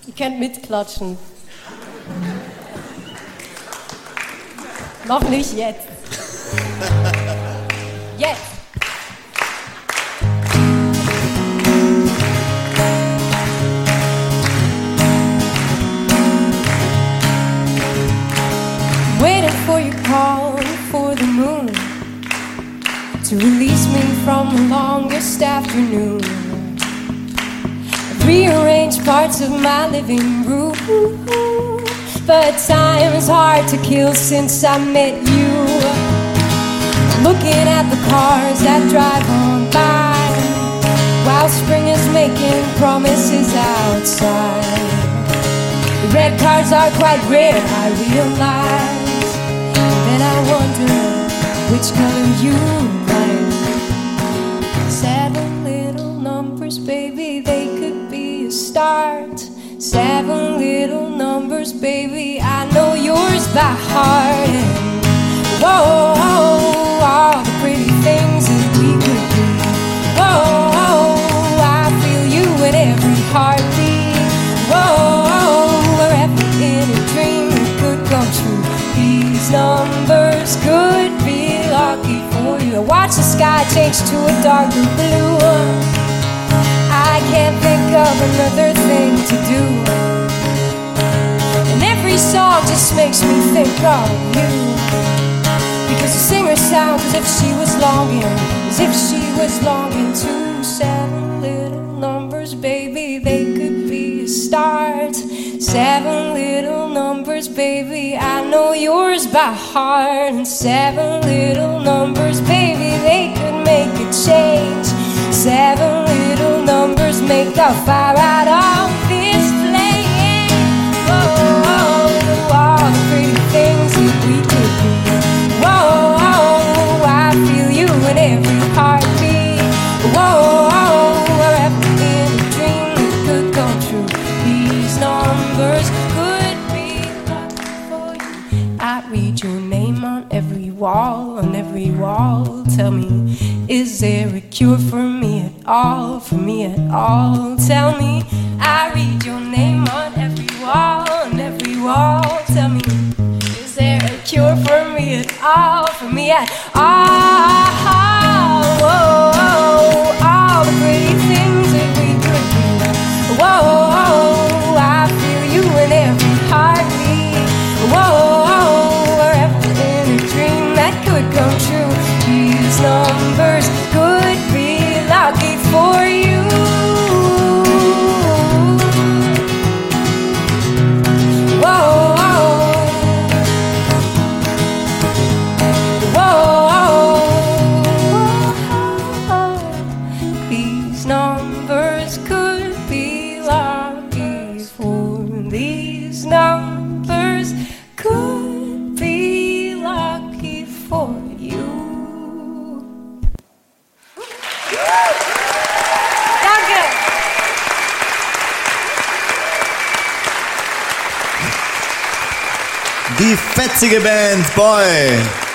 Ihr könnt mitklatschen. Noch nicht jetzt. Jetzt. Waiting for your call for the moon to release me from the longest afternoon. I've rearranged parts of my living room, but time is hard to kill since I met you. Looking at the cars that drive on by while spring is making promises outside. The red cars are quite rare, I realize. And then I wonder which color you like. 7 little numbers, baby, they could be a start. 7 little numbers, baby, I know yours by heart. And whoa, all the pretty things that we could be. Whoa, I feel you in every heartbeat. Whoa, wherever in a dream it could come true. These numbers could be lucky for you. I watch the sky change to a darker blue. I can't think of another thing to do. And every song just makes me think of you. Because the singer sounds as if she was longing, as if she was longing to. 7 little numbers, baby, they could be a start. 7 little numbers, baby, I know yours by heart. And 7 little numbers, baby, they could make a change. 7 little numbers make the fire out of this flame. Whoa, all the pretty things that we could be. Whoa, I feel you in every heartbeat. Whoa, wherever in a dream it could come true. These numbers could be lucky for you. I read your name on every wall, on every wall. Tell me, is there a cure for me at all, for me at all? Tell me, I read your name on every wall, on every wall. Tell me, is there a cure for me at all, for me at all? Whoa, all the pretty things that we could do. Whoa, I feel you in every heartbeat. Whoa, wherever in a dream that could come true. These numbers could be lucky for you. Whoa, these numbers could be lucky for. These numbers could be lucky for you. Danke. Die fetzige Band Boy.